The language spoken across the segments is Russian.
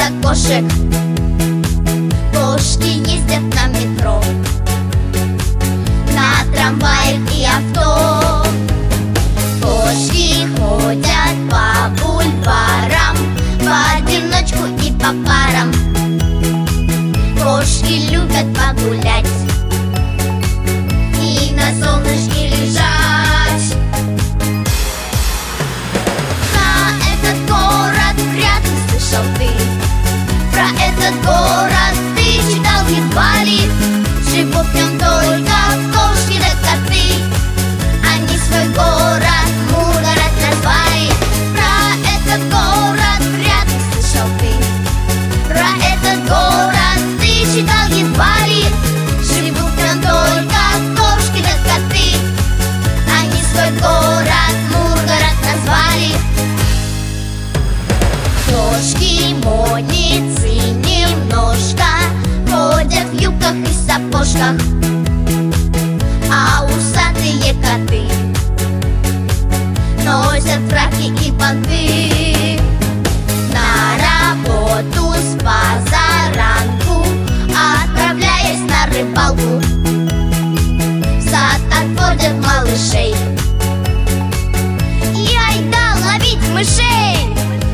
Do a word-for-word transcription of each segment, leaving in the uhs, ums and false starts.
из окошек. Кошки ездят на метро, на трамваях и авто. Кошки ходят по бульварам, в одиночку и по парам. Кошки любят погулять и на солнышке лежать. Про этот город вряд ли слышал ты, про этот город ты читал едва ли. Живут в нем только кошки да коты, они свой город Мургород назвали. Про этот город вряд ли слышал ты, про этот город ты читал едва ли. Живут в нем только кошки да коты, они свой город Мургород назвали. Кошки модницы немножко ходят в юбках и сапожках, а усатые коты носят фраки и банты. На работу с позаранку, отправляясь на рыбалку, в сад отводят малышей и айда ловить мышей.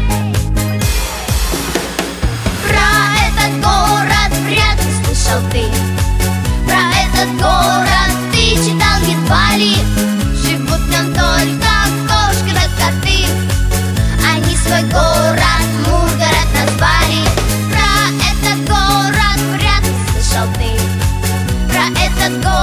Про этот город вряд ли слышал ты, про этот город ты читал едва ли. Живут в нем только кошки да коты, они свой город Мургород назвали. Про этот город вряд ли слышал ты, про этот город